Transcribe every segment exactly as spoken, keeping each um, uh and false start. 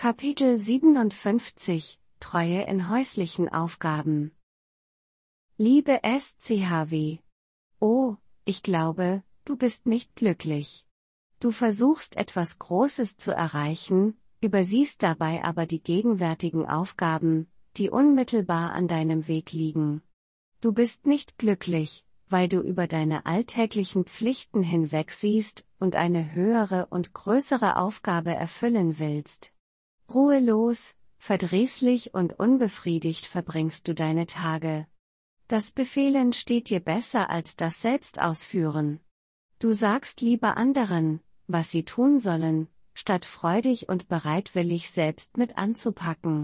Kapitel siebenundfünfzig – Treue in häuslichen Aufgaben. Liebe S C H W. Oh, ich glaube, du bist nicht glücklich. Du versuchst etwas Großes zu erreichen, übersiehst dabei aber die gegenwärtigen Aufgaben, die unmittelbar an deinem Weg liegen. Du bist nicht glücklich, weil du über deine alltäglichen Pflichten hinwegsiehst und eine höhere und größere Aufgabe erfüllen willst. Ruhelos, verdrießlich und unbefriedigt verbringst du deine Tage. Das Befehlen steht dir besser als das Selbstausführen. Du sagst lieber anderen, was sie tun sollen, statt freudig und bereitwillig selbst mit anzupacken.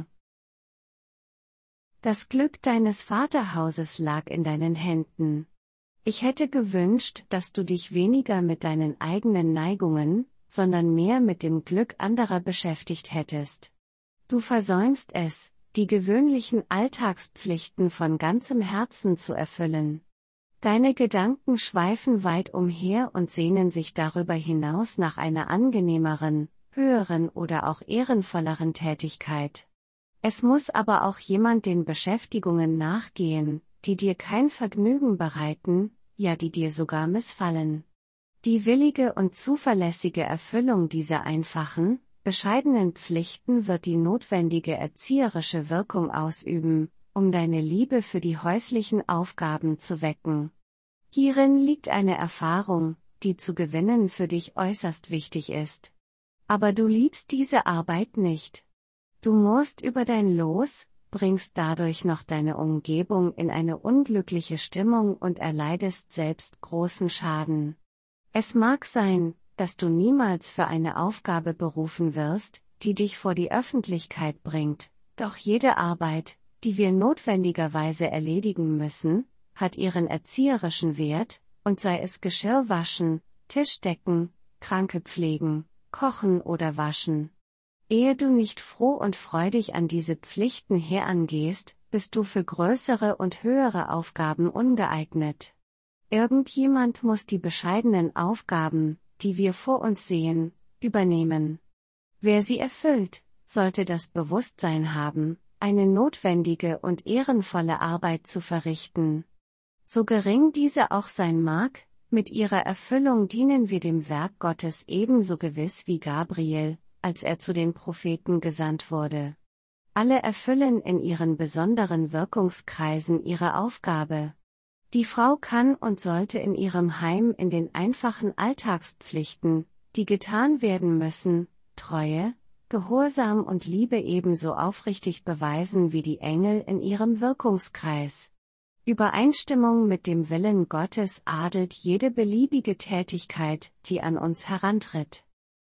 Das Glück deines Vaterhauses lag in deinen Händen. Ich hätte gewünscht, dass du dich weniger mit deinen eigenen Neigungen, sondern mehr mit dem Glück anderer beschäftigt hättest. Du versäumst es, die gewöhnlichen Alltagspflichten von ganzem Herzen zu erfüllen. Deine Gedanken schweifen weit umher und sehnen sich darüber hinaus nach einer angenehmeren, höheren oder auch ehrenvolleren Tätigkeit. Es muss aber auch jemand den Beschäftigungen nachgehen, die dir kein Vergnügen bereiten, ja die dir sogar missfallen. Die willige und zuverlässige Erfüllung dieser einfachen, bescheidenen Pflichten wird die notwendige erzieherische Wirkung ausüben, um deine Liebe für die häuslichen Aufgaben zu wecken. Hierin liegt eine Erfahrung, die zu gewinnen für dich äußerst wichtig ist. Aber du liebst diese Arbeit nicht. Du murrst über dein Los, bringst dadurch noch deine Umgebung in eine unglückliche Stimmung und erleidest selbst großen Schaden. Es mag sein, dass du niemals für eine Aufgabe berufen wirst, die dich vor die Öffentlichkeit bringt, doch jede Arbeit, die wir notwendigerweise erledigen müssen, hat ihren erzieherischen Wert, und sei es Geschirr waschen, Tisch decken, Kranke pflegen, kochen oder waschen. Ehe du nicht froh und freudig an diese Pflichten herangehst, bist du für größere und höhere Aufgaben ungeeignet. Irgendjemand muss die bescheidenen Aufgaben, die wir vor uns sehen, übernehmen. Wer sie erfüllt, sollte das Bewusstsein haben, eine notwendige und ehrenvolle Arbeit zu verrichten. So gering diese auch sein mag, mit ihrer Erfüllung dienen wir dem Werk Gottes ebenso gewiss wie Gabriel, als er zu den Propheten gesandt wurde. Alle erfüllen in ihren besonderen Wirkungskreisen ihre Aufgabe. Die Frau kann und sollte in ihrem Heim in den einfachen Alltagspflichten, die getan werden müssen, Treue, Gehorsam und Liebe ebenso aufrichtig beweisen wie die Engel in ihrem Wirkungskreis. Übereinstimmung mit dem Willen Gottes adelt jede beliebige Tätigkeit, die an uns herantritt.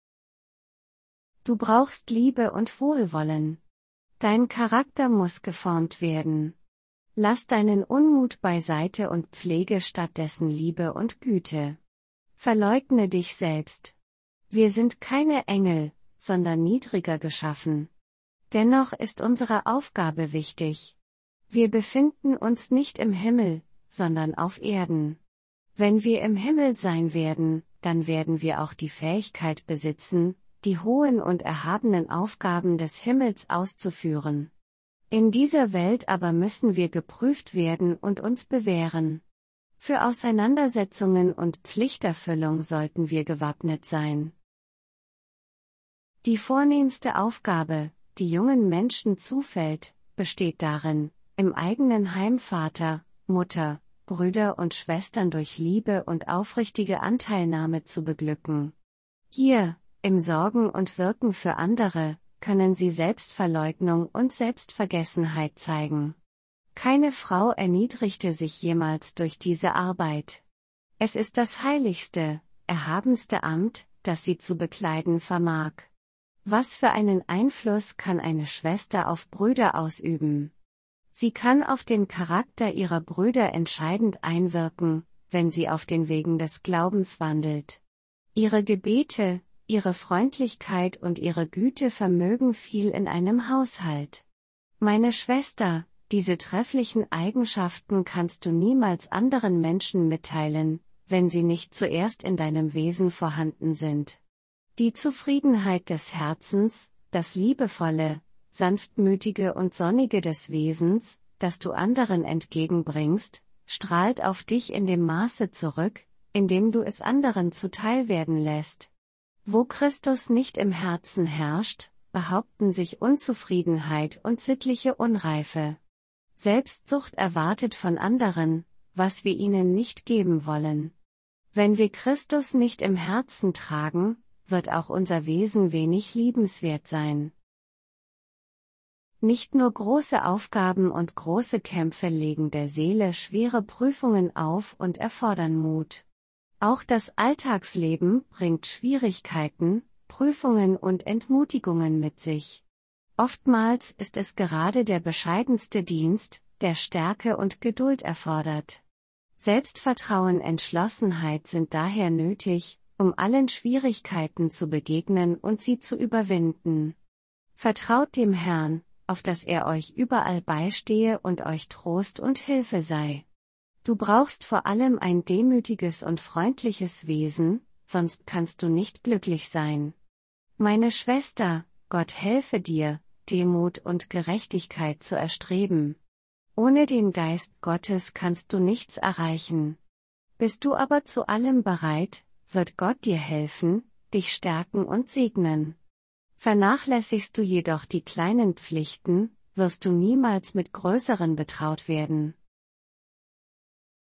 Du brauchst Liebe und Wohlwollen. Dein Charakter muss geformt werden. Lass deinen Unmut beiseite und pflege stattdessen Liebe und Güte. Verleugne dich selbst. Wir sind keine Engel, sondern niedriger geschaffen. Dennoch ist unsere Aufgabe wichtig. Wir befinden uns nicht im Himmel, sondern auf Erden. Wenn wir im Himmel sein werden, dann werden wir auch die Fähigkeit besitzen, die hohen und erhabenen Aufgaben des Himmels auszuführen. In dieser Welt aber müssen wir geprüft werden und uns bewähren. Für Auseinandersetzungen und Pflichterfüllung sollten wir gewappnet sein. Die vornehmste Aufgabe, die jungen Menschen zufällt, besteht darin, im eigenen Heim Vater, Mutter, Brüder und Schwestern durch Liebe und aufrichtige Anteilnahme zu beglücken. Hier, im Sorgen und Wirken für andere, können sie Selbstverleugnung und Selbstvergessenheit zeigen. Keine Frau erniedrigte sich jemals durch diese Arbeit. Es ist das heiligste, erhabenste Amt, das sie zu bekleiden vermag. Was für einen Einfluss kann eine Schwester auf Brüder ausüben? Sie kann auf den Charakter ihrer Brüder entscheidend einwirken, wenn sie auf den Wegen des Glaubens wandelt. Ihre Gebete, ihre Freundlichkeit und ihre Güte vermögen viel in einem Haushalt. Meine Schwester, diese trefflichen Eigenschaften kannst du niemals anderen Menschen mitteilen, wenn sie nicht zuerst in deinem Wesen vorhanden sind. Die Zufriedenheit des Herzens, das liebevolle, sanftmütige und sonnige des Wesens, das du anderen entgegenbringst, strahlt auf dich in dem Maße zurück, in dem du es anderen zuteil werden lässt. Wo Christus nicht im Herzen herrscht, behaupten sich Unzufriedenheit und sittliche Unreife. Selbstsucht erwartet von anderen, was wir ihnen nicht geben wollen. Wenn wir Christus nicht im Herzen tragen, wird auch unser Wesen wenig liebenswert sein. Nicht nur große Aufgaben und große Kämpfe legen der Seele schwere Prüfungen auf und erfordern Mut. Auch das Alltagsleben bringt Schwierigkeiten, Prüfungen und Entmutigungen mit sich. Oftmals ist es gerade der bescheidenste Dienst, der Stärke und Geduld erfordert. Selbstvertrauen, Entschlossenheit sind daher nötig, um allen Schwierigkeiten zu begegnen und sie zu überwinden. Vertraut dem Herrn, auf dass er euch überall beistehe und euch Trost und Hilfe sei. Du brauchst vor allem ein demütiges und freundliches Wesen, sonst kannst du nicht glücklich sein. Meine Schwester, Gott helfe dir, Demut und Gerechtigkeit zu erstreben. Ohne den Geist Gottes kannst du nichts erreichen. Bist du aber zu allem bereit, wird Gott dir helfen, dich stärken und segnen. Vernachlässigst du jedoch die kleinen Pflichten, wirst du niemals mit größeren betraut werden.